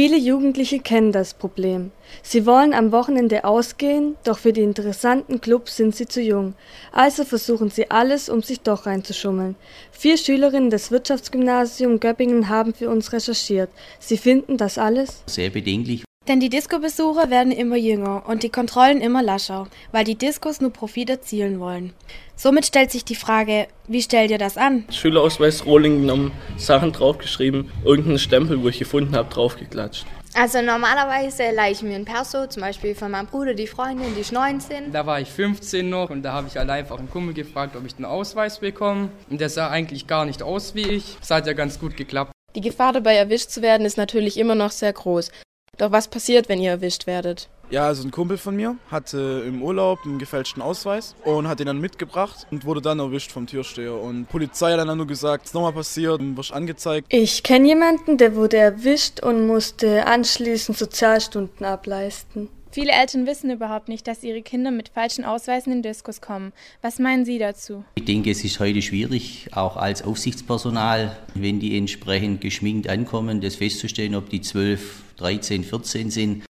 Viele Jugendliche kennen das Problem. Sie wollen am Wochenende ausgehen, doch für die interessanten Clubs sind sie zu jung. Also versuchen sie alles, um sich doch reinzuschummeln. 4 Schülerinnen des Wirtschaftsgymnasiums Göppingen haben für uns recherchiert. Sie finden das alles sehr bedenklich. Denn die Disco-Besucher werden immer jünger und die Kontrollen immer lascher, weil die Diskos nur Profit erzielen wollen. Somit stellt sich die Frage, wie stellt ihr das an? Schülerausweis, Rohling genommen, Sachen draufgeschrieben, irgendeinen Stempel, wo ich gefunden habe, draufgeklatscht. Also normalerweise leihe ich mir ein Perso, zum Beispiel von meinem Bruder, die Freundin, die ist 19. Da war ich 15 noch und da habe ich allein einfach einen Kumpel gefragt, ob ich den Ausweis bekomme. Und der sah eigentlich gar nicht aus wie ich. Das hat ja ganz gut geklappt. Die Gefahr dabei erwischt zu werden ist natürlich immer noch sehr groß. Doch was passiert, wenn ihr erwischt werdet? Ja, also ein Kumpel von mir hatte im Urlaub einen gefälschten Ausweis und hat ihn dann mitgebracht und wurde dann erwischt vom Türsteher. Und die Polizei hat dann nur gesagt, es ist nochmal passiert, wirst angezeigt. Ich kenne jemanden, der wurde erwischt und musste anschließend Sozialstunden ableisten. Viele Eltern wissen überhaupt nicht, dass ihre Kinder mit falschen Ausweisen in Diskos kommen. Was meinen Sie dazu? Ich denke, es ist heute schwierig, auch als Aufsichtspersonal, wenn die entsprechend geschminkt ankommen, das festzustellen, ob die 12, 13, 14 sind.